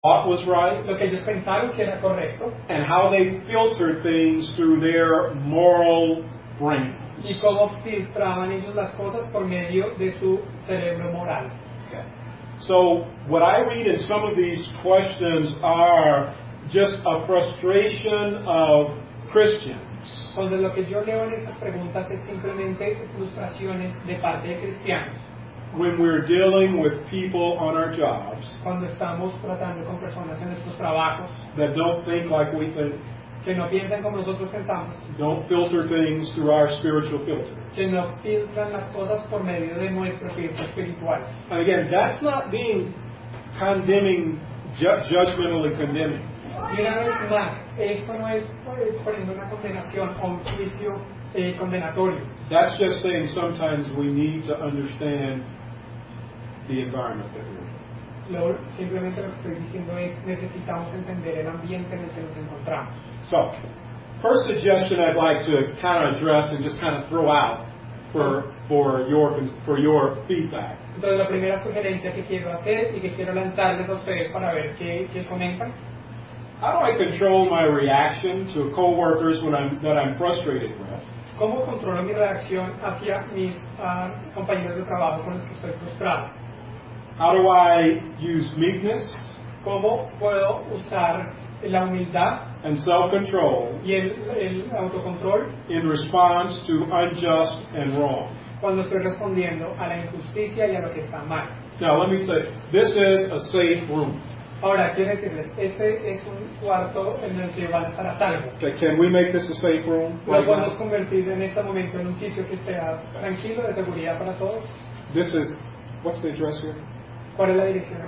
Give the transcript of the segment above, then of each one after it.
thought was right, lo que ellos pensaron que era correcto, and how they filtered things through their moral brain. y cómo filtraban ellos las cosas por medio de su cerebro moral. Okay. So what I read in some of these questions are just a frustration of Christians. Entonces lo que yo leo en estas preguntas es simplemente frustraciones de parte de cristianos. When we're dealing with people on our jobs Cuando estamos tratando con personas en nuestros trabajos that don't think like we think, que no piensan como nosotros pensamos, don't filter things through our spiritual filter. que no filtran las cosas por medio de nuestro filtro espiritual. And again, that's not being condemning, judgmentally condemning. Y una vez más, esto no es poniendo una condenación o un juicio condenatorio. That's just saying sometimes we need to understand the environment that we're in. Simplemente lo que estoy diciendo es necesitamos entender el ambiente en el que nos encontramos. So, first suggestion I'd like to kind of address and just kind of throw out for your feedback. Entonces la primera sugerencia que quiero hacer y que quiero lanzarles a ustedes para ver qué comentan. How do I control my reaction to coworkers that I'm frustrated with? ¿Cómo controlo mi reacción hacia mis compañeros de trabajo con los que estoy frustrado? How do I use meekness? ¿Cómo puedo usar la humildad and self-control y el autocontrol in response to unjust and wrong? Cuando estoy respondiendo a la injusticia y a lo que está mal. Now let me say, this is a safe room. Ahora, quiero decirles, este es un cuarto en el que van a estar a salvo. Okay, can we make this a safe room? ¿Lo podemos convertir en este momento en un sitio que sea tranquilo, de seguridad para todos? This is, what's the address here? ¿Cuál es la dirección?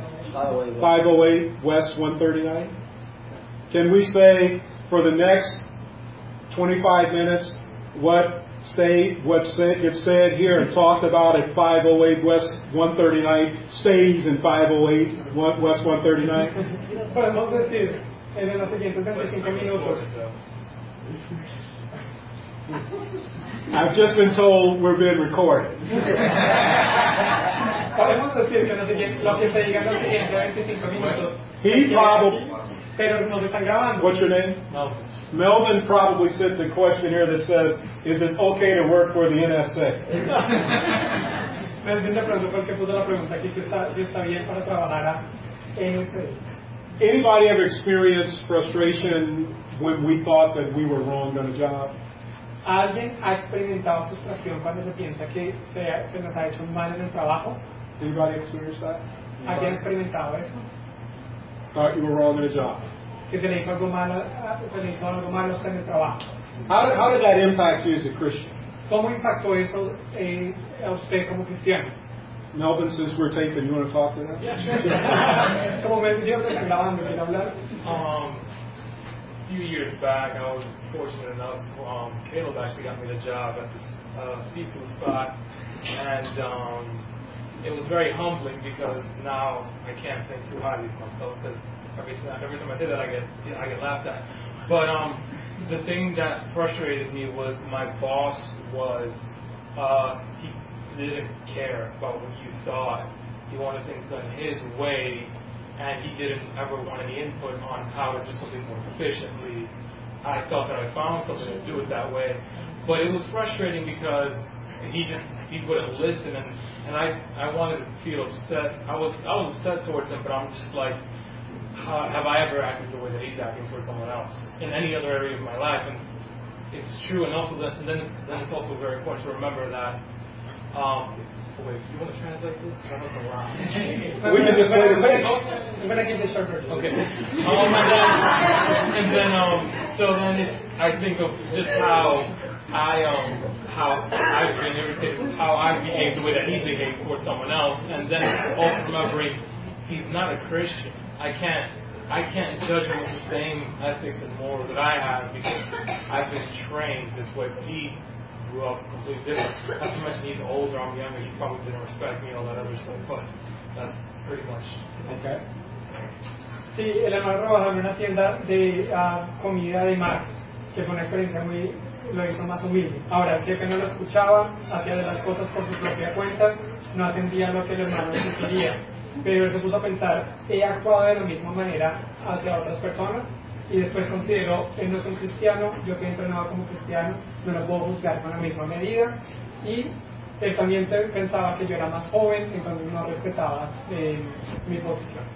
508 West 139. Can we say for the next 25 minutes what gets said here and talked about at 508 West 139 stays in 508 West 139? Podemos decir en los siguientes 25 minutos. I've just been told we're being recorded. Podemos decir que lo que se diga en los siguientes 25 minutos. Pero nos están grabando. What's your name? Melvin. Melvin probably sent the question here that says, is it okay to work for the NSA? Melvin de pronto fue el que puso la pregunta aquí si está bien para trabajar a NSA. Anybody ever experienced frustration when we thought that we were wrong on a job? ¿Alguien ha experimentado frustración cuando se piensa que se nos ha hecho mal en el trabajo? Anybody experienced that? ¿Alguien ha experimentado eso? Thought you were wrong in a job. Que se le hizo algo malo a usted en el trabajo. How did that impact you as a Christian? ¿Cómo impactó eso a usted como cristiano? Melvin, since we're taping, you want to talk to them? Yeah. Como me dijo que están grabando, ¿quiere hablar? A few years back, I was fortunate enough. Caleb actually got me the job at this seafood spot, and it was very humbling because now I can't think too highly of myself because every time I say that I get laughed at. But the thing that frustrated me was my boss was he didn't care about what you thought. He wanted things done his way, and he didn't ever want any input on how to do something more efficiently. I felt that I found something to do it that way, but it was frustrating because he wouldn't listen, and I wanted to feel upset. I was upset towards him, but I'm just like, have I ever acted the way that he's acting towards someone else in any other area of my life? And it's true, and also then it's also very important to remember that. Wait, do you want to translate this? That was a lot. We can just play the tape. I'm going to keep this short version. Okay. So then it's, I think of just how I've been irritated with how I behaved the way that he behaved towards someone else, and then also remembering he's not a Christian. I can't judge him with the same ethics and morals that I have because I've been trained this way. He grew up completely different. Not to mention he's older, I'm younger, he probably didn't respect me, all that other stuff, but that's pretty much okay. Sí, el hermano trabajaba en una tienda de comida de mar, que fue una experiencia lo hizo más humilde. Ahora, el jefe no lo escuchaba, hacía de las cosas por su propia cuenta, no atendía lo que el hermano quería. pero él se puso a pensar, he actuado de la misma manera hacia otras personas, y después consideró, él no es un cristiano, yo que he entrenado como cristiano, no lo puedo juzgar con la misma medida, y él también pensaba que yo era más joven, entonces no respetaba mi posición.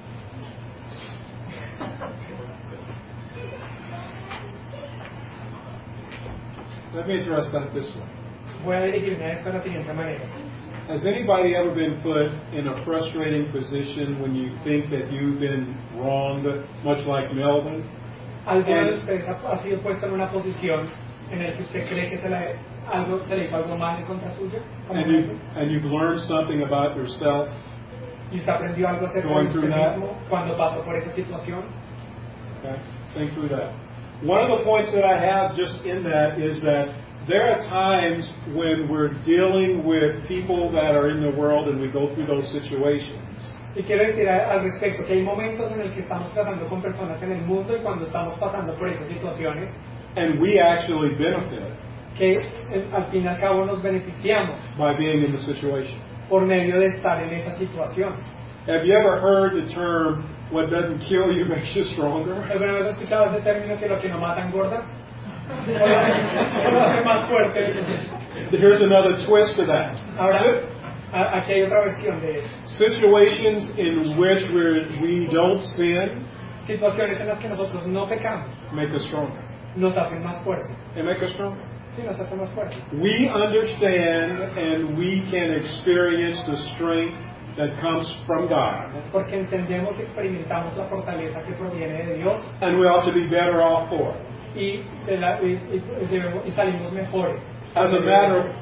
Let me address that this way. Voy a dirigirme a esto de la siguiente manera. Has anybody ever been put in a frustrating position when you think that you've been wronged, much like Melvin? ¿Alguno de ustedes ha sido puesto en una posición en la que usted cree que se le hizo algo mal en contra suyo? And you've learned something about yourself? ¿Y usted aprendió algo acerca de usted mismo cuando pasó por esa situación? Okay, think through that. One of the points that I have just in that is that there are times when we're dealing with people that are in the world and we go through those situations. Y quiero decir al respecto que hay momentos en el que estamos tratando con personas en el mundo y cuando estamos pasando por esas situaciones, and we actually benefit que al fin y al cabo nos beneficiamos by being in the situation. por medio de estar en esa situación. Have you ever heard the term, what doesn't kill you makes you stronger? ¿Alguna vez has escuchado ese término que lo que no mata engorda? ¿O lo hace más fuerte? Here's another twist to that. Ahora, aquí hay otra versión de eso. Situations in which we don't sin Situaciones en las que nosotros no pecamos make us stronger. nos hacen más fuertes. They make us stronger. Sí, nos hacen más fuertes. We understand and we can experience the strength that comes from God. Porque entendemos y experimentamos la fortaleza que proviene de Dios. And we ought to be better off for it. Y salimos mejores. As a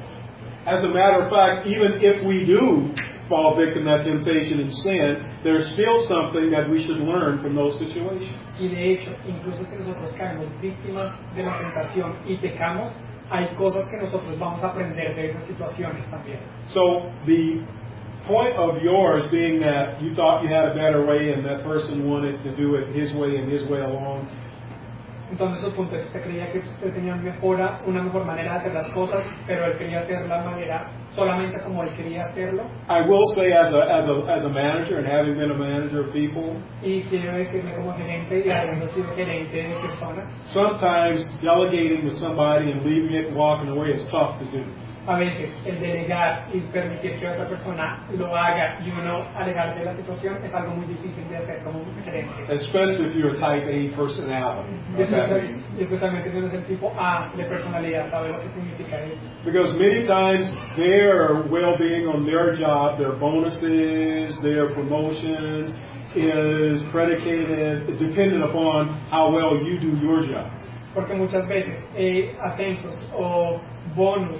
matter of fact, even if we do fall victim to that temptation and sin, there's still something that we should learn from those situations. Y de hecho, incluso si nosotros caemos víctimas de la tentación y pecamos, hay cosas que nosotros vamos a aprender de esas situaciones también. So the point of yours being that you thought you had a better way and that person wanted to do it his way and his way along. Entonces su punto es que usted creía que usted tenía una mejor manera de hacer las cosas, pero él quería hacer la manera solamente como él quería hacerlo. I will say as a manager and having been a manager of people, y quiero decirle como gerente y habiendo sido gerente de personas, sometimes delegating to somebody and leaving it and walking away is tough to do. A veces el delegar y permitir que otra persona lo haga y uno alejarse de la situación es algo muy difícil de hacer como un gerente. Especially if you're a type A personality. Especialmente si uno es el tipo A de personalidad, ¿sabe lo que significa eso? Because many times their well-being on their job, their bonuses, their promotions is dependent upon how well you do your job. Porque muchas veces ascensos o bonos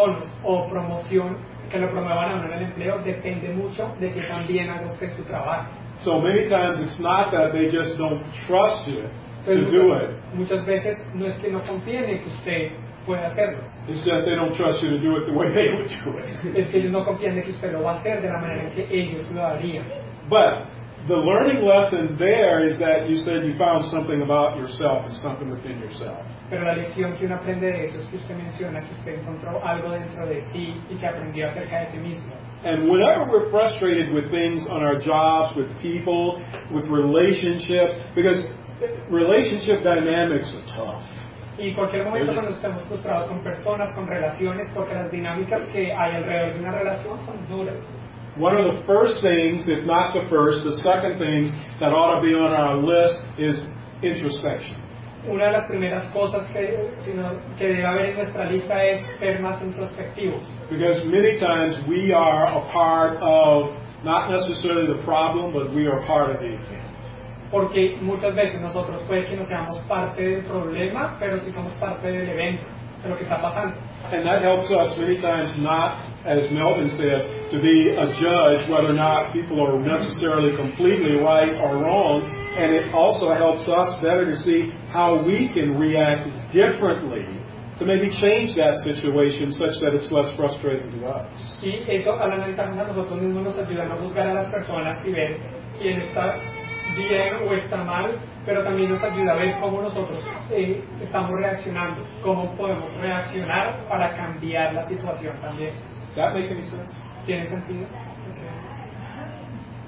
o promoción que lo promuevan a uno en el empleo depende mucho de que también haga usted su trabajo. So many times it's not that they just don't trust you to do it. Muchas veces no es que no confíen en que usted pueda hacerlo. It's that they don't trust you to do it the way they would do it. Es que ellos no confían en que usted lo va a hacer de la manera en que ellos lo harían. But the learning lesson there is that you said you found something about yourself and something within yourself. Pero la lección que uno aprende de eso es que usted menciona que usted encontró algo dentro de sí y que aprendió acerca de sí mismo. And whenever we're frustrated with things on our jobs, with people, with relationships, because relationship dynamics are tough. Y cualquier momento cuando estemos frustrados con personas, con relaciones, porque las dinámicas que hay alrededor de una relación son duras. One of the first things, if not the first, the second things that ought to be on our list is introspection. Una de las primeras cosas que debe haber en nuestra lista es ser más introspectivos. Because many times we are a part of, not necessarily the problem, but we are part of the event. Porque muchas veces nosotros puede que no seamos parte del problema, pero sí somos parte del evento, de lo que está pasando. And that helps us many times not, as Melvin said, to be a judge whether or not people are necessarily completely right or wrong. And it also helps us better to see how we can react differently to maybe change that situation such that it's less frustrating to us. Y eso, al analizarnos a nosotros mismos, nos ayuda a no juzgar a las personas y ver quién está bien o está mal, pero también nos ayuda a ver cómo nosotros estamos reaccionando, cómo podemos reaccionar para cambiar la situación también. That make any sense? ¿Tiene sentido?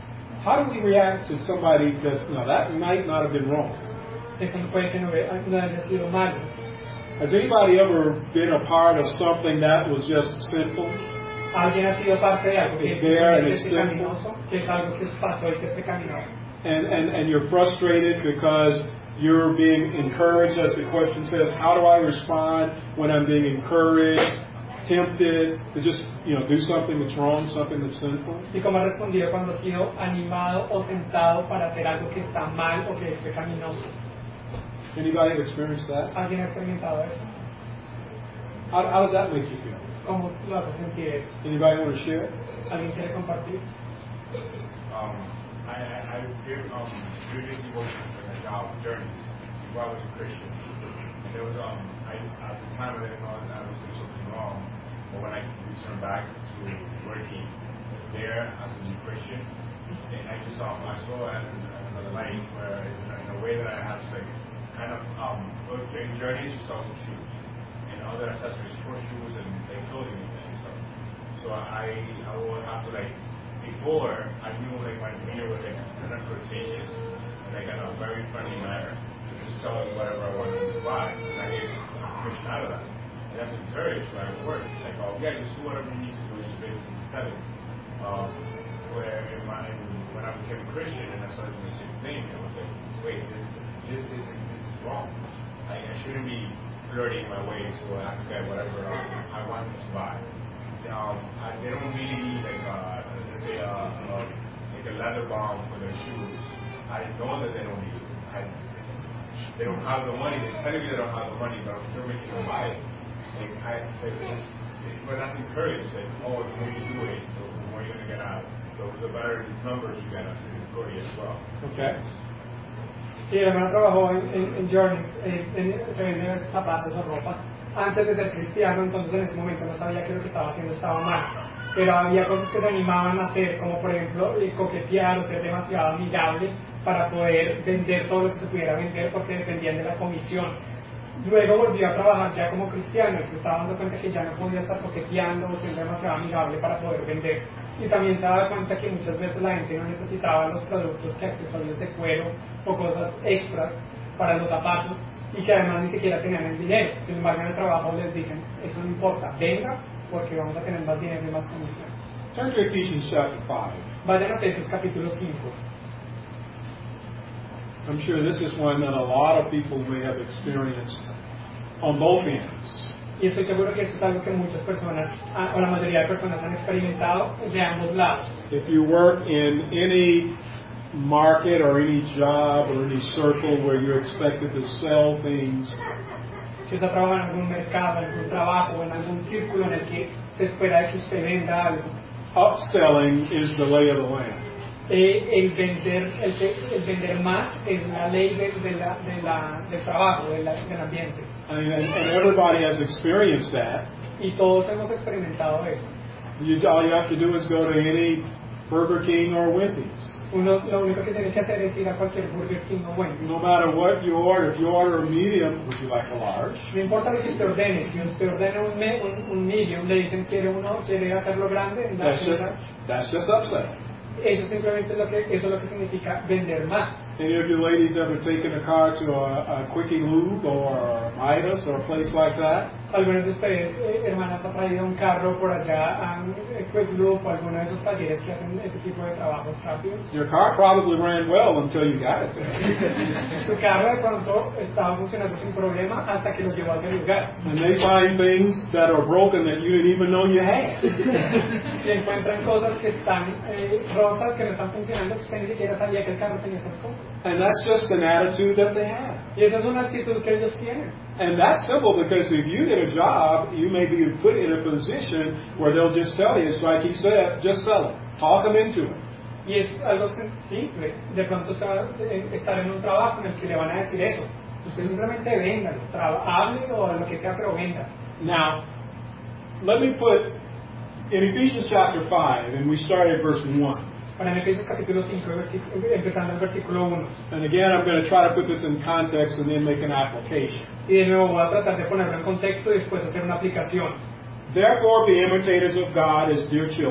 How do we react to somebody that's, no, that might not have been wrong? Eso puede que no haya sido malo. Has anybody ever been a part of something that was just sinful? Alguien ha sido parte de algo que It's there and es it's sinful. pecaminoso, que es algo que pasó y que es pecaminoso. And you're frustrated because you're being encouraged, as the question says. How do I respond when I'm being encouraged, tempted to just, do something that's wrong, something that's sinful? ¿Y cómo ha respondido cuando ha sido animado o tentado para hacer algo que está mal o que es pecaminoso? Anybody have experienced that? ¿Alguien ha experimentado eso? How does that make you feel? ¿Cómo lo hace sentir eso? Anybody want to share? ¿Alguien quiere compartir? I previously worked in a job journey before I was a Christian, and there was at the time I didn't know that I was doing something wrong, but when I returned back to working there as a new Christian, and I saw it as another life where in a way that I had to kind of during journeys you saw some shoes and other accessories for shoes and clothing and stuff. So I would have to before I knew my demeanor was kind of flirtatious and in a very friendly manner, just selling whatever I wanted to buy, and I get commission out of that. And that's encouraged when I work. Just do whatever you need to do, just basically sell it. When I became a Christian and I started doing the same thing, I was like, wait, this is wrong. I shouldn't be flirting my way so I can get whatever I want to buy. They don't really need let's say a leather bomb for their shoes. I know that they don't need it. They don't have the money. They tell you they don't have the money, but I'm still making them buy it. But that's encouraged. The more you do it, the more you're going to get out. The better numbers you get after the Korea as well. Okay. Sí, el hermano trabajó en Journeys, se vende zapatos o ropa. Antes de ser cristiano, entonces en ese momento no sabía que lo que estaba haciendo estaba mal. Pero había cosas que se animaban a hacer, como por ejemplo coquetear o ser demasiado amigable para poder vender todo lo que se pudiera vender porque dependían de la comisión. Luego volvió a trabajar ya como cristiano y se estaba dando cuenta que ya no podía estar coqueteando o ser demasiado amigable para poder vender. Y también se daba cuenta que muchas veces la gente no necesitaba los productos que accesorios de cuero o cosas extras para los zapatos y que además ni siquiera tenían el dinero. Sin embargo, en el trabajo les dicen, eso no importa, venga porque vamos a tener más dinero y más comisión. Turn to Ephesians chapter 5. Vayan a Efesios capítulo 5. I'm sure this is one that a lot of people may have experienced on both ends. Y estoy seguro que eso es algo que muchas personas, o la mayoría de personas han experimentado de ambos lados. If you work in any market or any job or any circle where you're expected to sell things, Si usted trabaja en algún mercado, en algún trabajo o en algún círculo en el que se espera que usted venda algo, upselling is the lay of the land. el vender más es la ley del trabajo, del ambiente. And everybody has experienced that. Y todos hemos experimentado eso. All you have to do is go to any Burger King or Wendy's. Lo único que tiene que hacer es ir a cualquier Burger King o Wendy's. No matter what you order, if you order a medium, would you like a large? No importa lo que usted ordene, si usted ordena un medium, le dicen quiere hacerlo grande, That's just upselling. eso simplemente es lo que significa vender más. Any of you ladies ever taken a car to a Quickie Lube or Midas or a place like that? Algunos de ustedes, hermanas, han traído un carro por allá a Quick Lube o alguno de esos talleres que hacen ese tipo de trabajos rápidos. Your car probably ran well until you got it there. Su carro de pronto estaba funcionando sin problema hasta que lo llevó a ese lugar. And they find things that are broken that you didn't even know you had. Y encuentran cosas que están rotas, que no están funcionando, que usted ni siquiera sabía que el carro tenía esas cosas. And that's just an attitude that they have. Y esa es una actitud que ellos tienen. And that's simple because if you get a job, you may be put in a position where they'll just tell you, it's like he said, just sell it. Talk them into it. Y es algo simple. De pronto usted va a estar en un trabajo en el que le van a decir eso. Usted simplemente véndalo, hable o lo que sea, pero venda. Now, let me put in Ephesians chapter 5, and we start at verse 1. Para Efesios capítulo 5, empezando el versículo 1. And again, I'm going to try to put this in context and then make an application. Y de nuevo voy a tratar de ponerlo en contexto y después hacer una aplicación. Therefore, be imitators of God as dear children.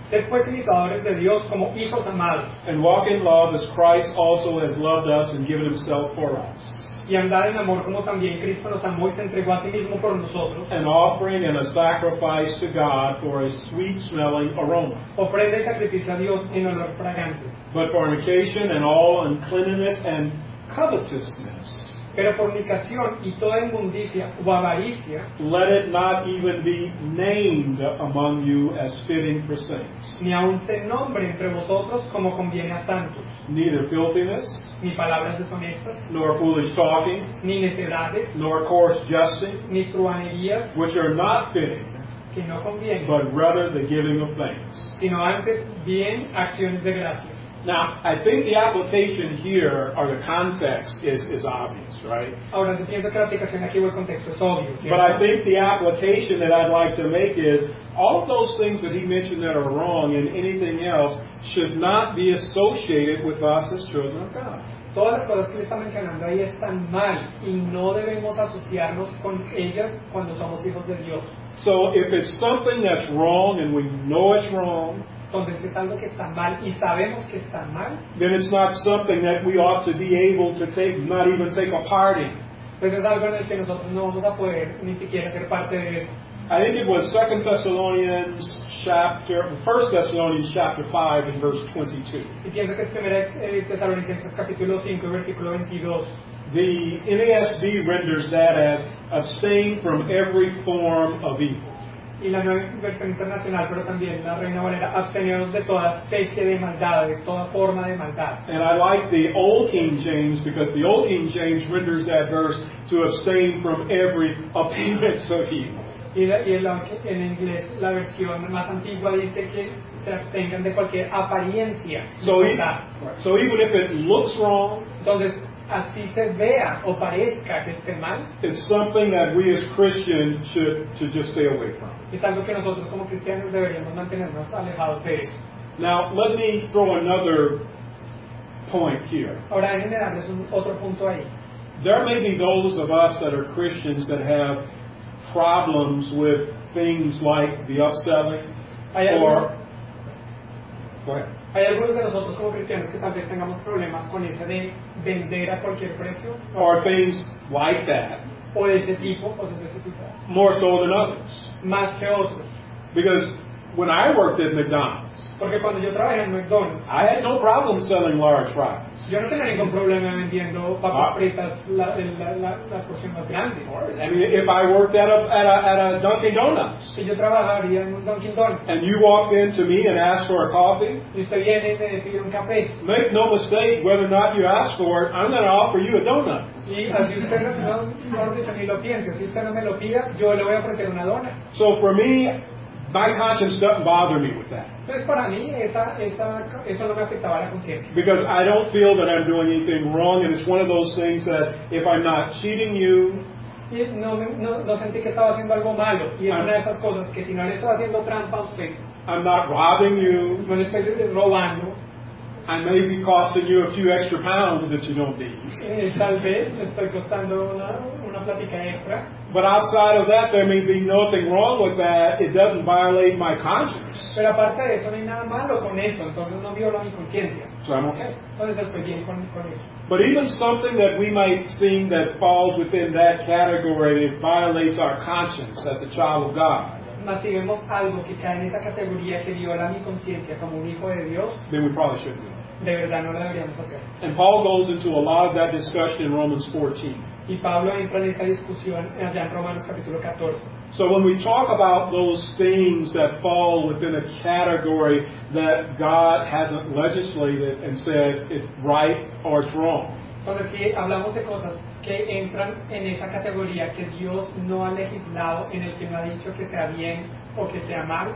Ser pues imitadores de Dios como hijos amados, and walk in love as Christ also has loved us and given himself for us. y andar en amor como también Cristo nos amó y se entregó a sí mismo por nosotros, An offering and a sacrifice to God for a sweet-smelling aroma. ofrenda y sacrificio a Dios en olor fragante. But fornication and all uncleanness and covetousness, Pero fornicación y toda inmundicia o avaricia, let it not even be named among you as fitting for saints. ni aun se nombre entre vosotros como conviene a santos, Neither filthiness, ni palabras deshonestas, nor foolish talking, ni necedades, nor coarse jesting, ni truhanerías, which are not fitting, que no convienen, but rather the giving of thanks. sino antes bien acciones de gracias. Now, I think the application here, or the context, is obvious, right? Ahora, yo pienso que la aplicación aquí o el contexto es obvio, ¿cierto? But I think the application that I'd like to make is all of those things that he mentioned that are wrong and anything else should not be associated with us as children of God. Todas las cosas que le está mencionando ahí están mal y no debemos asociarnos con ellas cuando somos hijos de Dios. So if it's something that's wrong and we know it's wrong, Entonces es algo que está mal y sabemos que está mal, then it's not something that we ought to be able to take, not even take a part in. pues es algo en el que nosotros no vamos a poder ni siquiera ser parte de eso. I think it was 2 Thessalonians chapter, 1 Thessalonians chapter 5 and verse 22. Y pienso que es 1 Tesalonicenses capítulo 5, versículo 22. The NASB renders that as abstain from every form of evil. Y la nueva versión internacional, pero también la Reina Valera, absteneos de toda especie de maldad, de toda forma de maldad. And I like the Old King James because the Old King James renders that verse to abstain from every appearance of evil. En inglés, la versión más antigua dice que se abstengan de cualquier apariencia de So even if it looks wrong, Entonces, así se vea o parezca que esté mal, it's something that we as Christians should to just stay away from. es algo que nosotros como cristianos deberíamos mantenernos alejados de eso. Now, let me throw another point here. Ahora, déjenme darles otro punto ahí. There may be those of us that are Christians that have problems with things like the upselling Hay or... algunos, Go ahead. hay algunos de nosotros como cristianos que tal vez tengamos problemas con ese de vender a cualquier precio, Or things like that, o de ese tipo, cosas de ese tipo, more so than others. más que otros. Because when I worked at McDonald's, Porque cuando yo trabajé en McDonald's, I had no problem selling large fries. yo no tenía ningún problema vendiendo papas fritas la porción más grande. I mean, if I worked at a Dunkin' Donuts, Si yo trabajaría en un Dunkin' Donuts and you walked in to me and asked for a coffee, y usted viene y me pide un café, make no mistake, whether or not you ask for it, I'm going to offer you a donut. y así usted no dice ni lo piense, si usted no me lo pida, yo le voy a ofrecer una dona. So for me, my conscience doesn't bother me with that. Entonces para mí eso no me afectaba la conciencia. Because I don't feel that I'm doing anything wrong, and it's one of those things that if I'm not cheating you, Y no sentí que estaba haciendo algo malo, y es una de esas cosas que si no le estoy haciendo trampa a usted, I'm not robbing you, no le estoy robando, I may be costing you a few extra pounds that you don't need. tal vez le estoy costando una plática extra, But outside of that, there may be nothing wrong with that. It doesn't violate my conscience. pero aparte de eso no hay nada malo con eso, entonces no viola mi conciencia, So I'm okay. entonces estoy bien con eso. But even something that we might think that falls within that category, it violates our conscience as a child of God, Mas si vemos algo que cae en esa categoría que viola mi conciencia como un hijo de Dios, then we probably shouldn't do it. de verdad no lo deberíamos hacer. And Paul goes into a lot of that discussion in Romans 14. Y Pablo entra en esa discusión allá en Romanos capítulo 14. So when we talk about those things that fall within a category that God hasn't legislated and said it's right or it's wrong, Entonces, si hablamos de cosas que entran en esa categoría que Dios no ha legislado, en el que no ha dicho que sea bien o que sea mal,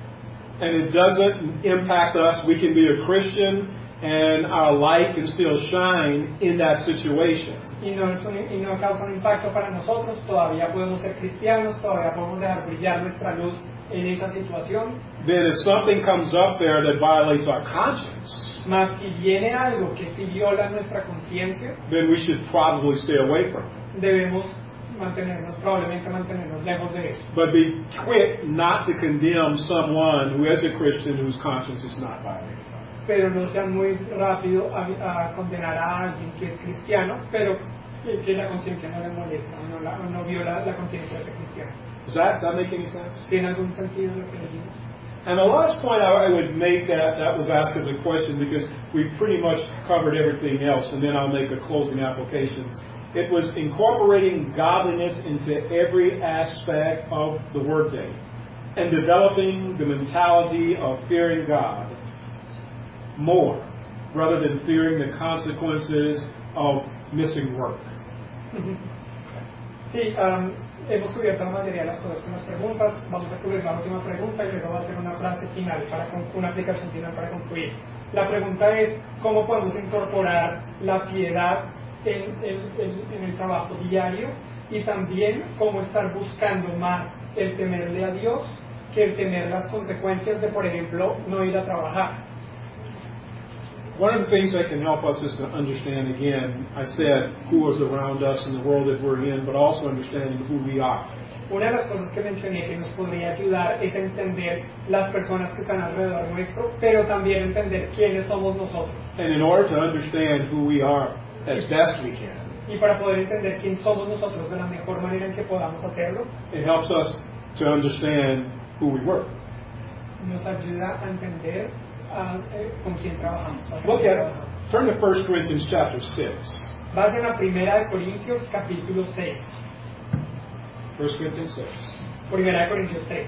and it doesn't impact us, we can be a Christian and our light can still shine in that situation. y no causa un impacto para nosotros, todavía podemos ser cristianos, todavía podemos dejar brillar nuestra luz en esa situación. Then if something comes up there that violates our conscience, Mas si viene algo que sí viola nuestra conciencia, then we should probably stay away from it. debemos probablemente mantenernos lejos de eso. But be quick not to condemn someone who is a Christian whose conscience is not violated. Pero no sean muy rápido a condenar a alguien que es cristiano, pero que la conciencia no le molesta, o no viola la conciencia de ese cristiano. Does that make any sense? ¿Tiene algún sentido lo que le digo? And the last point I would make that was asked as a question, because we pretty much covered everything else, and then I'll make a closing application. It was incorporating godliness into every aspect of the workday and developing the mentality of fearing God more rather than fearing the consequences of missing work. Sí, hemos cubierto la mayoría de las cosas con las preguntas. Vamos a cubrir la última pregunta y luego va a ser una frase final, una aplicación final para concluir. La pregunta es, ¿cómo podemos incorporar la piedad en el trabajo diario? Y también, ¿cómo estar buscando más el temerle a Dios que el temer las consecuencias de, por ejemplo, no ir a trabajar? One of the things that can help us is to understand, again, I said who is around us in the world that we're in, but also understanding who we are. Una de las cosas que mencioné que nos podría ayudar es entender las personas que están alrededor nuestro, pero también entender quiénes somos nosotros. And in order to understand who we are as best we can, y para poder entender quién somos nosotros de la mejor manera en que podamos hacerlo, it helps us to understand who we work. Nos ayuda a entender con quién trabajamos. Look at it. Turn to 1 Corinthians chapter 6. Vayan a 1 Corintios capítulo 6. 1 Corinthians 6. 1 Corintios 6.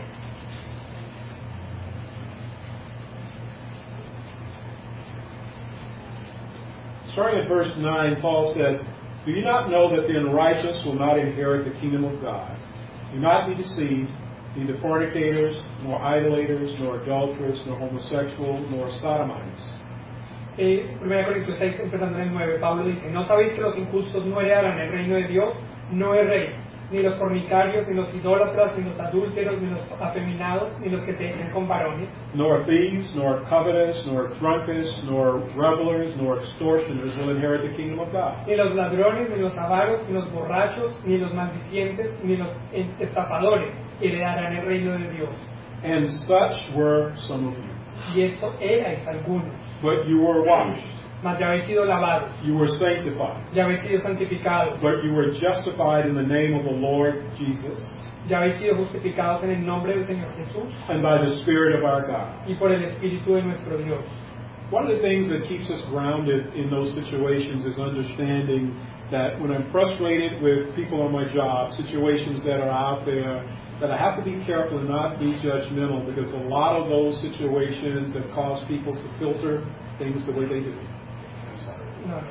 Starting at verse 9, Paul said, "Do you not know that the unrighteous will not inherit the kingdom of God? Do not be deceived. Neither fornicators, nor idolaters, nor adulterers, nor homosexuals, nor sodomites." 1 Corintios 6, empezando en el 9, Pablo dice, ¿no sabéis que los injustos no heredarán el reino de Dios? No erréis, ni los fornicarios, ni los idólatras, ni los adúlteros, ni los afeminados, ni los que se echen con varones, Nor thieves, nor covetous, nor drunkards, nor revelers, nor extortioners will inherit the kingdom of God. ni los ladrones, ni los avaros, ni los borrachos, ni los maldicientes, ni los estafadores heredarán el reino de Dios. And such were some of you. Y esto erais algunos. But you were washed, Mas ya habéis sido lavados, you were sanctified, ya habéis sido santificados, but you were justified in the name of the Lord Jesus ya habéis sido justificados en el nombre del Señor Jesús and by the Spirit of our God. y por el Espíritu de nuestro Dios. One of the things that keeps us grounded in those situations is understanding that when I'm frustrated with people on my job, situations that are out there, that I have to be careful and not be judgmental, because a lot of those situations have caused people to filter things the way they do. I'm sorry. No.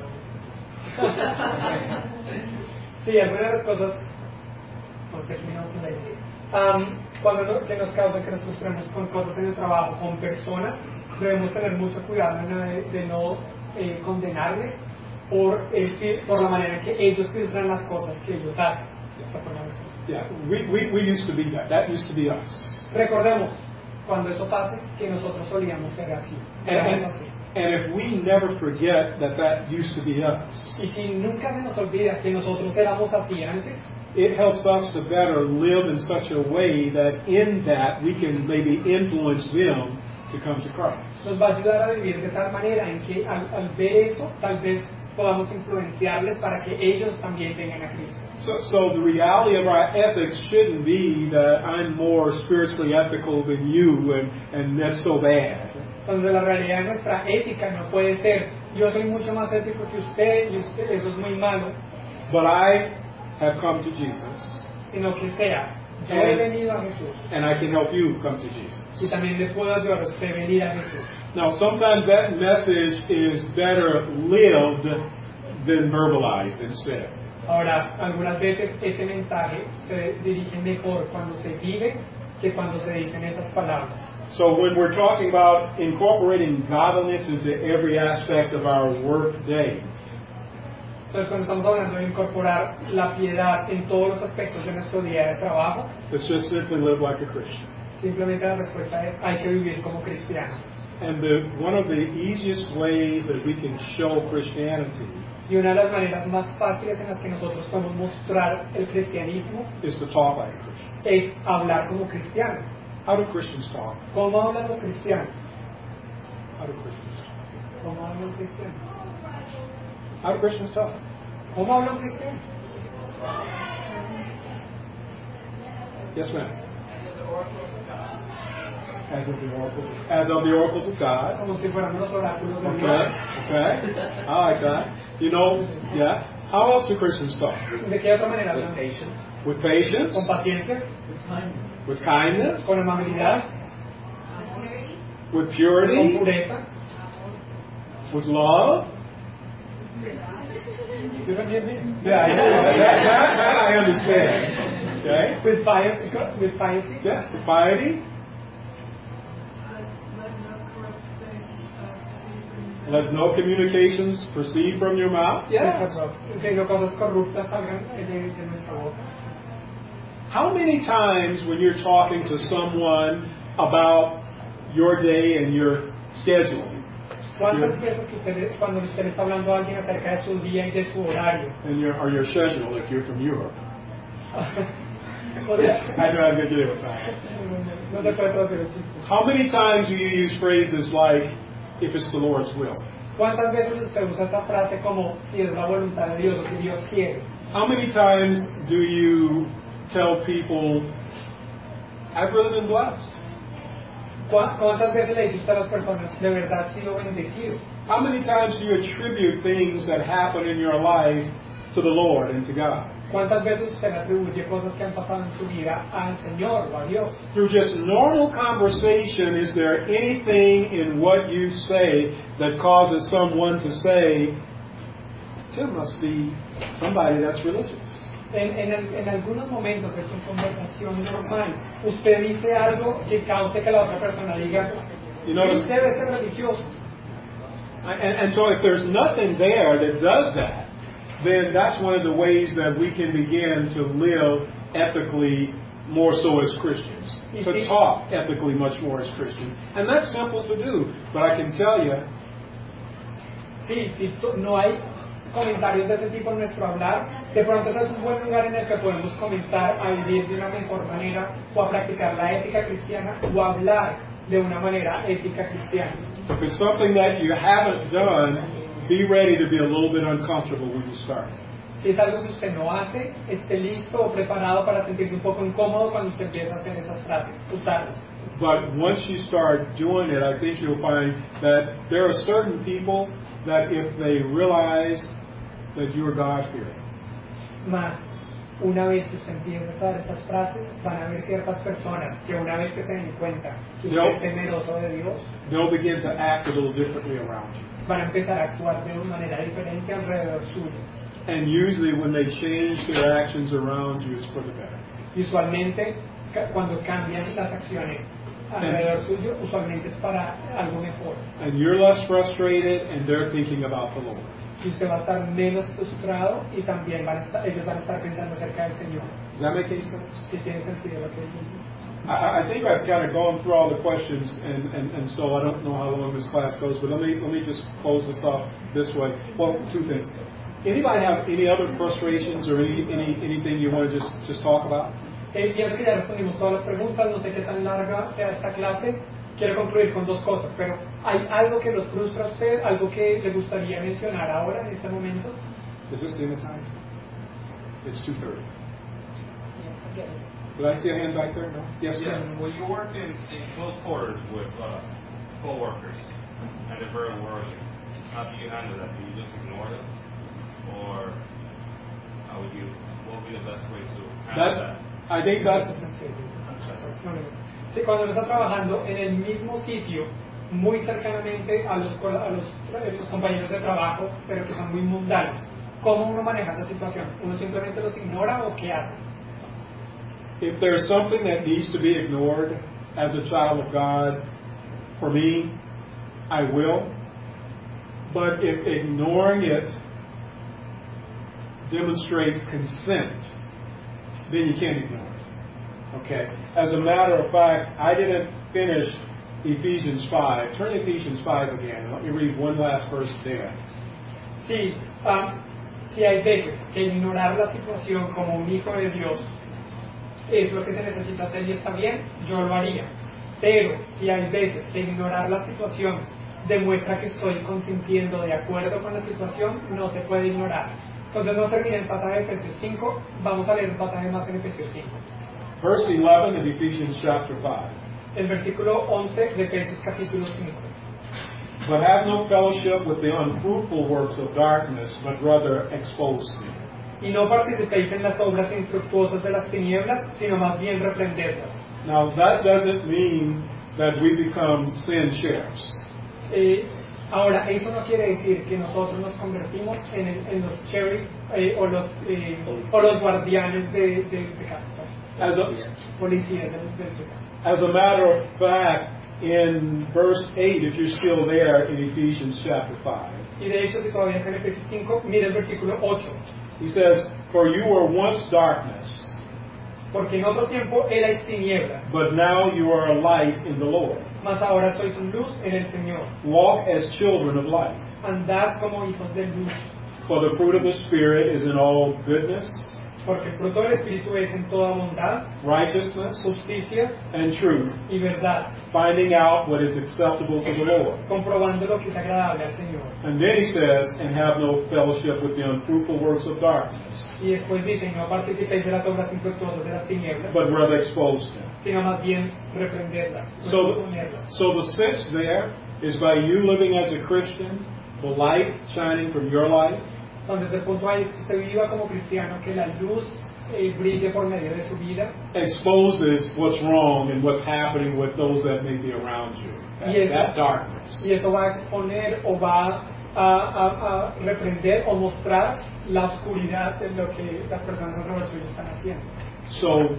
Sí, algunas de las cosas, que nos causan que nos frustremos con cosas en el trabajo, con personas, debemos tener mucho cuidado de no condenarles por la manera en que ellos filtran las cosas que ellos hacen. Yeah, we used to be that. That used to be us. Recordemos, cuando eso pase, que nosotros solíamos ser así. And if we never forget that used to be us, y si nunca se nos olvida que nosotros éramos así antes, it helps us to better live in such a way that in that we can maybe influence them to come to Christ. Nos va a ayudar a vivir de tal manera en que al ver eso, tal vez podamos influenciarles para que ellos también vengan a Cristo. So the reality of our ethics shouldn't be that I'm more spiritually ethical than you and that's so bad. Entonces la realidad de nuestra ética no puede ser, yo soy mucho más ético que usted y usted, eso es muy malo. But I have come to Jesus. Sino que sea, yo he venido a Jesús. And I can help you come to Jesus. Y también le puedo ayudar a usted a venir a Jesús. Now, sometimes that message is better lived than verbalized and said. Ahora, algunas veces ese mensaje se dirige mejor cuando se vive que cuando se dicen esas palabras. So when we're talking about incorporating godliness into every aspect of our work day, entonces, cuando estamos hablando de incorporar la piedad en todos los aspectos de nuestro día de trabajo, let's just simply live like a Christian. Simplemente la respuesta es, hay que vivir como cristiano. And one of the easiest ways that we can show Christianity Y una de las maneras más fáciles en las que nosotros podemos mostrar el cristianismo is to talk like a Christian. es hablar como cristianos. How do Christians talk? ¿Cómo hablan los cristianos? How do Christians talk? ¿Cómo hablan los cristianos? How do Christians talk? ¿Cómo hablan cristianos? Yes, ma'am. As of the oracles of God. Como si fuéramos los oráculos de Okay, Dios. okay. I like that. You know, yes. How else do Christians talk? ¿De qué otra manera hablan? With patience, Con paciencia, with kindness, con amabilidad, with con purity, pureza. with love. ¿Tú también bien? Yeah, that I understand. Okay? With piety. Yes, with piety. Let no communications proceed from your mouth. Yes. Que no cosas corruptas salgan de nuestra boca. How many times when you're talking to someone about your day and your schedule, ¿Cuántas veces que usted, cuando usted está hablando a alguien acerca de su día y de su horario? or your schedule if you're from Europe? O sea, I know I'm going to deal with that. no se puede traducir el chiste. How many times do you use phrases like, if it's the Lord's will? ¿Cuántas veces usted usa esta frase como si es la voluntad de Dios o si Dios quiere? How many times do you tell people, I've really been blessed? ¿Cuántas veces le dice usted a las personas, de verdad ha sido bendecido? How many times do you attribute things that happen in your life to the Lord and to God? ¿Cuántas veces usted atribuye cosas que han pasado en su vida al Señor o a Dios? Through just normal conversation, is there anything in what you say that causes someone to say, Tim must be somebody that's religious? En algunos momentos de su conversación normal, usted dice algo que cause que la otra persona diga, usted debe ser religioso. And so if there's nothing there that does that, then that's one of the ways that we can begin to live ethically more so as Christians. To talk ethically much more as Christians. And that's simple to do, but I can tell you... Si no hay comentarios de ese tipo en nuestro hablar, de pronto ese es un buen lugar en el que podemos comenzar a vivir de una mejor manera o a practicar la ética cristiana o a hablar de una manera ética cristiana. If it's something that you haven't done, be ready to be a little bit uncomfortable when you start. Si es algo que usted no hace, esté listo o preparado para sentirse un poco incómodo cuando usted empieza a hacer esas frases, usarlas. But once you start doing it, I think you'll find that there are certain people that if they realize that you are God-fearing. Más, una vez que usted empiece a usar estas frases, van a haber ciertas personas que una vez que se den cuenta que usted es temeroso de Dios, they'll begin to act a little differently around you. Van a empezar a actuar de una manera diferente alrededor suyo. And usually when they change their actions around you, it's for the better. Y usualmente, cuando cambian las acciones alrededor suyo, usualmente es para algo mejor. And you're less frustrated, and they're thinking about the Lord. Y usted va a estar menos frustrado y también ellos van a estar pensando acerca del Señor. Does that make any sense? Si tiene sentido lo que digo. I think I've kind of gone through all the questions, and so I don't know how long this class goes, but let me just close this off this way. Well, two things. Anybody have any other frustrations or anything you want to just talk about? Pienso que ya respondimos todas las preguntas, no sé qué tan larga sea esta clase. Quiero concluir con dos cosas, pero ¿hay algo que lo frustra a usted? ¿Algo que le gustaría mencionar ahora, en este momento? Is this dinner time? It's 2:30. Did I see a hand back there? No? Yes, Yeah. ma'am. Well, you work in close quarters with co-workers, and they're very worldly. How do you handle that? Do you just ignore them? Or what would be the best way to handle that? I think that's... Sí, cuando uno está trabajando en el mismo sitio, muy cercanamente a los compañeros de trabajo, pero que son muy mundanos, ¿cómo uno maneja esa situación? ¿Uno simplemente los ignora o qué hace? If there's something that needs to be ignored as a child of God, for me, I will. But if ignoring it demonstrates consent, then you can't ignore it. Okay? As a matter of fact, I didn't finish Ephesians 5. Turn to Ephesians 5 again. Let me read one last verse there. Sí, Si hay veces que ignorar la situación como un hijo de Dios es lo que se necesita hacer y está bien, yo lo haría. Pero si hay veces que ignorar la situación demuestra que estoy consintiendo de acuerdo con la situación, no se puede ignorar. Entonces no termine el pasaje de Efesios 5, vamos a leer un pasaje más en Efesios 5. Verse 11 of Ephesians chapter 5. El versículo 11 de Efesios capítulo 5. But have no fellowship with the unfruitful works of darkness, but rather expose them. Y no participéis en las obras infructuosas de las tinieblas, sino más bien reprenderlas. Now, that doesn't mean that we become sin sheriffs. Ahora, eso no quiere decir que nosotros nos convertimos en los sheriff o los guardianes de pecado. Policías del pecado. As a matter of fact, in verse 8, if you're still there in Ephesians chapter 5, y de hecho, si todavía está en Efesios 5, mira el versículo 8. he says, For you were once darkness, porque en otro tiempo erais tinieblas, but now you are a light in the Lord. mas ahora sois luz en el Señor. Walk as children of light. Andad como hijos de luz. For the fruit of the Spirit is in all goodness, porque el fruto del Espíritu es en toda bondad, righteousness, justicia and truth, y verdad, finding out what is acceptable to the Lord. comprobando lo que es agradable al Señor. And then he says, and have no fellowship with the unfruitful works of darkness, Y después dice, no participéis de las obras infructuosas de las tinieblas, but rather expose them. sino más bien reprenderlas, So the sense there is by you living as a Christian, the light shining from your life, Entonces el punto ahí es que usted viva como cristiano, que la luz brille por medio de su vida, exposes what's wrong and what's happening with those that may be around you. That darkness. Y eso va a exponer o va a reprender o mostrar la oscuridad de lo que las personas alrededor suyo están haciendo. So,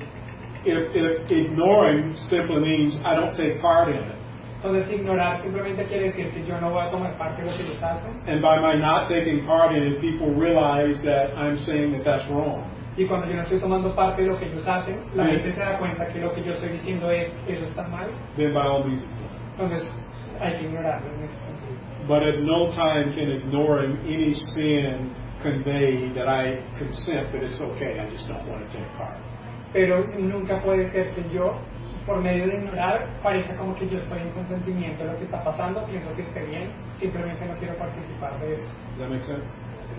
if ignoring simply means I don't take part in it. Entonces ignorar simplemente quiere decir que yo no voy a tomar parte de lo que ellos hacen. And by my not taking part in it, people realize that I'm saying that that's wrong. Y cuando yo no estoy tomando parte de lo que ellos hacen, la gente se da cuenta que lo que yo estoy diciendo es eso está mal. Then by all means. Entonces hay que ignorarlo en ese sentido. But at no time can ignoring any sin convey that I consent that it's okay. I just don't want to take part. Pero nunca puede ser que yo, por medio de ignorar, parezca como que yo estoy en consentimiento de lo que está pasando, pienso que esté bien, simplemente no quiero participar de eso. Does that make sense?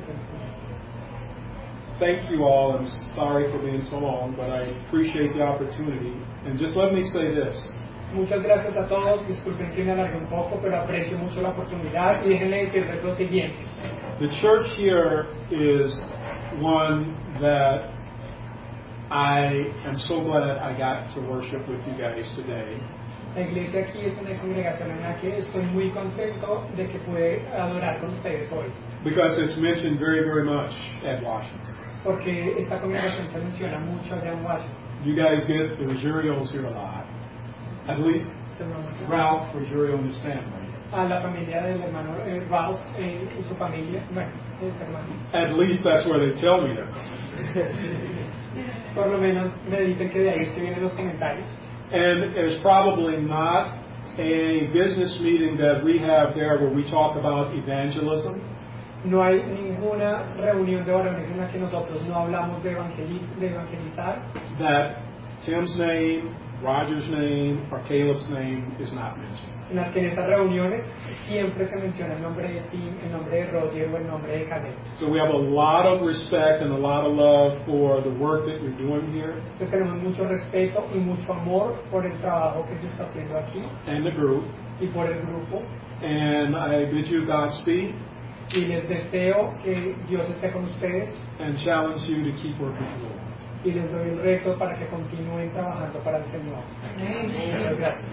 Thank you all. I'm sorry for being so long, but I appreciate the opportunity. And just let me say this. Muchas gracias a todos. Disculpen que me alargue un poco, pero aprecio mucho la oportunidad y déjenme decirles lo siguiente. The church here is one that I am so glad I got to worship with you guys today. La iglesia aquí es una congregación en la que estoy muy contento de que pude adorar con ustedes hoy. Because it's mentioned very, very much at Washington. Porque esta congregación se menciona mucho allá en Washington. You guys get the Ruggierios here a lot. At least Ralph Ruggiero and his family. A la familia del hermano Ralph y su familia. Bueno, es hermano. At least that's where they tell me they're. Por lo menos me dicen que de ahí se vienen los comentarios. And there's probably not a business meeting that we have there where we talk about evangelism. No hay ninguna reunión de varones en la que nosotros no hablamos de evangelizar. That Tim's name, Roger's name, or Caleb's name is not mentioned. En las que en esas reuniones siempre se menciona el nombre de Tim, el nombre de Roger o el nombre de Caleb. So we have a lot of respect and a lot of love for the work that you're doing here. Entonces tenemos mucho respeto y mucho amor por el trabajo que se está haciendo aquí. And the group. Y por el grupo. And I bid you Godspeed. Y les deseo que Dios esté con ustedes. And challenge you to keep working for the Lord. Y les doy el reto para que continúen trabajando para el Señor. Muchas gracias.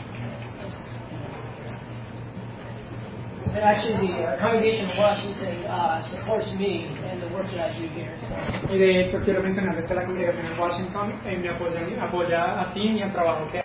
And actually, the congregation in Washington supports me and the work that I do here. So. Y de hecho quiero mencionarles que la congregación en Washington me apoya a ti y al trabajo que